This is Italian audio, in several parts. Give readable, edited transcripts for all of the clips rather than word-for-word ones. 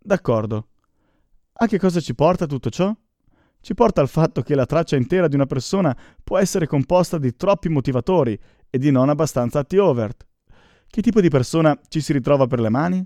D'accordo. A che cosa ci porta tutto ciò? Ci porta al fatto che la traccia intera di una persona può essere composta di troppi motivatori e di non abbastanza atti overt. Che tipo di persona ci si ritrova per le mani?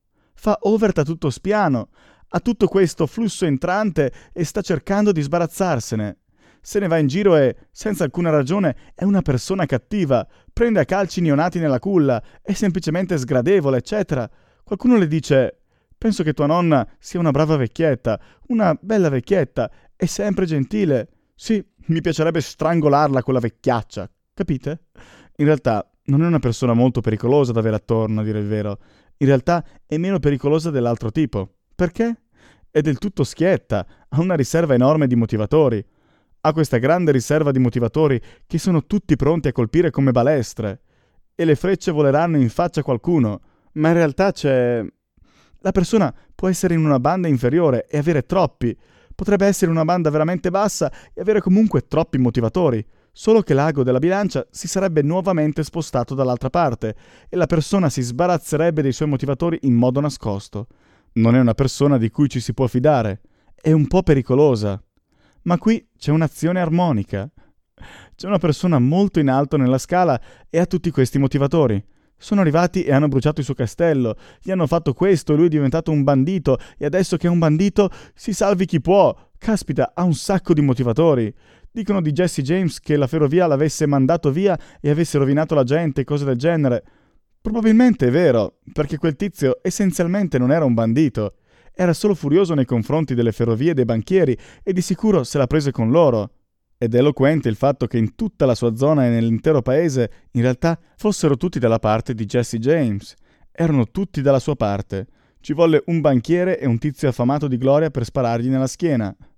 Fa overt a tutto spiano, ha tutto questo flusso entrante e sta cercando di sbarazzarsene. Se ne va in giro e, senza alcuna ragione, è una persona cattiva, prende a calci neonati nella culla, è semplicemente sgradevole, eccetera. Qualcuno le dice: penso che tua nonna sia una brava vecchietta, una bella vecchietta, è sempre gentile. Sì, mi piacerebbe strangolarla quella vecchiaccia, capite? In realtà non è una persona molto pericolosa da avere attorno, a dire il vero. In realtà è meno pericolosa dell'altro tipo. Perché? È del tutto schietta, ha una riserva enorme di motivatori. Ha questa grande riserva di motivatori che sono tutti pronti a colpire come balestre. E le frecce voleranno in faccia a qualcuno, ma in realtà c'è... La persona può essere in una banda inferiore e avere troppi. Potrebbe essere una banda veramente bassa e avere comunque troppi motivatori. Solo che l'ago della bilancia si sarebbe nuovamente spostato dall'altra parte e la persona si sbarazzerebbe dei suoi motivatori in modo nascosto. Non è una persona di cui ci si può fidare. È un po' pericolosa. Ma qui c'è un'azione armonica. C'è una persona molto in alto nella scala e ha tutti questi motivatori. Sono arrivati e hanno bruciato il suo castello, gli hanno fatto questo e lui è diventato un bandito e adesso che è un bandito si salvi chi può. Caspita, ha un sacco di motivatori. Dicono di Jesse James che la ferrovia l'avesse mandato via e avesse rovinato la gente e cose del genere. Probabilmente è vero, perché quel tizio essenzialmente non era un bandito. Era solo furioso nei confronti delle ferrovie e dei banchieri e di sicuro se la prese con loro. Ed è eloquente il fatto che in tutta la sua zona e nell'intero paese in realtà fossero tutti dalla parte di Jesse James. Erano tutti dalla sua parte. Ci volle un banchiere e un tizio affamato di gloria per sparargli nella schiena.